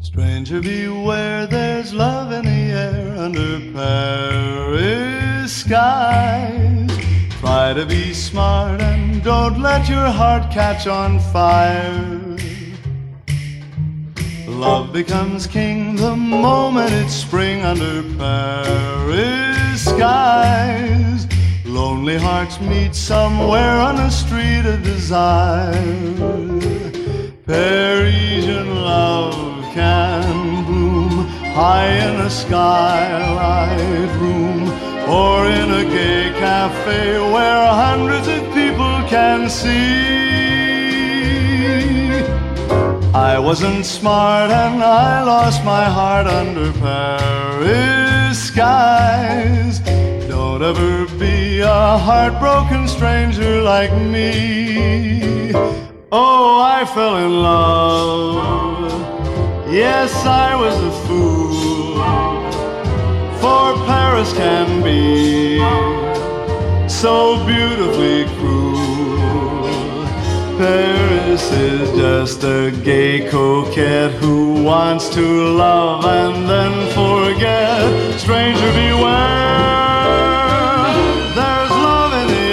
Stranger, beware, there's love in the air under Paris skies. Try to be smart and don't let your heart catch on fire. Love becomes king the moment it's spring under Paris skies. Lonely hearts meet somewhere on a street of desire. Parisian love can bloom high in a skylight room, or in a gay cafe where hundreds of people can see. I wasn't smart and I lost my heart under Paris skies. Don't ever be a heartbroken stranger like me. Oh, I fell in love. Yes, I was a fool. For Paris can be so beautifully cruel. Paris is just a gay coquette who wants to love and then forget. Stranger, beware, there's love in the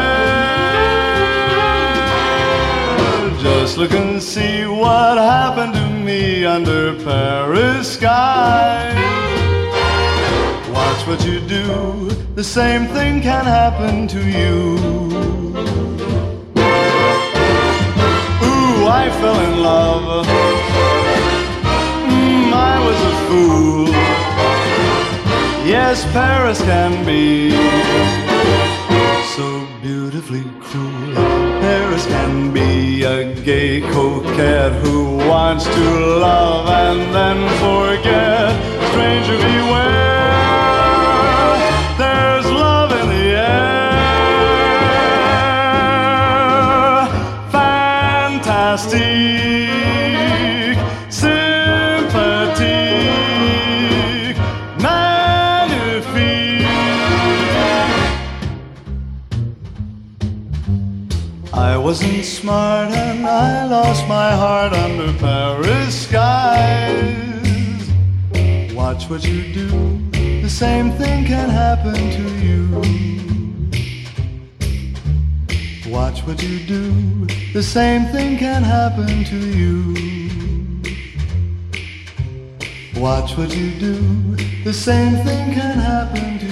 air. Just look and see what happened to me under Paris skies. Watch what you do, the same thing can happen to you. Ooh, I fell in love. I was a fool. Yes, Paris can be so beautifully cruel. Paris can be a gay coquette who wants to love and then forget. Stranger, beware, there's love in the air. Fantastic, sympathetic, magnifique. I wasn't smart and I lost my heart under Paris skies. Watch what you do, the same thing can happen to you. Watch what you do, the same thing can happen to you. Watch what you do, the same thing can happen to you.